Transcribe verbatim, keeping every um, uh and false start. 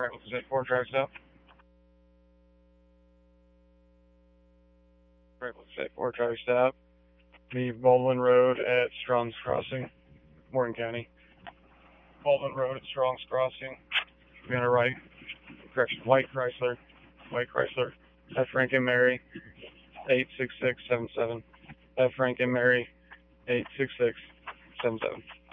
Franklin State four, drive stop. Franklin State four, drive stop. Leave Baldwin Road at Strong's Crossing, Morgan County. Baldwin Road at Strong's Crossing. Be on a right. Correction, White Chrysler. White Chrysler. F. Frank and Mary, eight six six seven seven. F. Frank and Mary, eight six six seven seven.